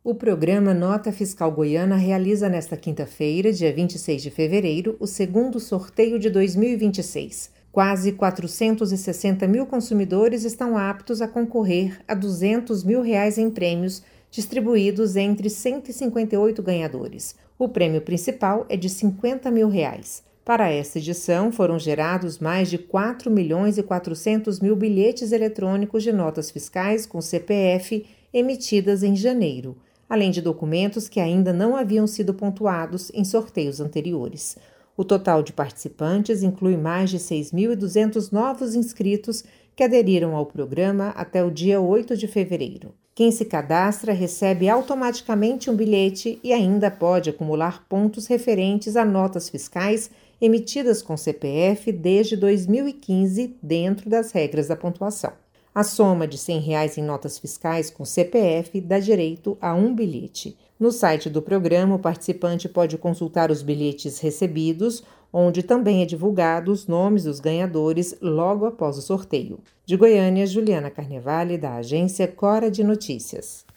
O programa Nota Fiscal Goiana realiza nesta quinta-feira, dia 26 de fevereiro, o segundo sorteio de 2026. Quase 460 mil consumidores estão aptos a concorrer a R$200 mil em prêmios, distribuídos entre 158 ganhadores. O prêmio principal é de R$50 mil. Para esta edição, foram gerados mais de 4.400.000 bilhetes eletrônicos de notas fiscais com CPF emitidas em janeiro, além de documentos que ainda não haviam sido pontuados em sorteios anteriores. O total de participantes inclui mais de 6.200 novos inscritos que aderiram ao programa até o dia 8 de fevereiro. Quem se cadastra recebe automaticamente um bilhete e ainda pode acumular pontos referentes a notas fiscais emitidas com CPF desde 2015, dentro das regras da pontuação. A soma de R$100 em notas fiscais com CPF dá direito a um bilhete. No site do programa, o participante pode consultar os bilhetes recebidos, onde também é divulgado os nomes dos ganhadores logo após o sorteio. De Goiânia, Juliana Carnevale, da agência Cora de Notícias.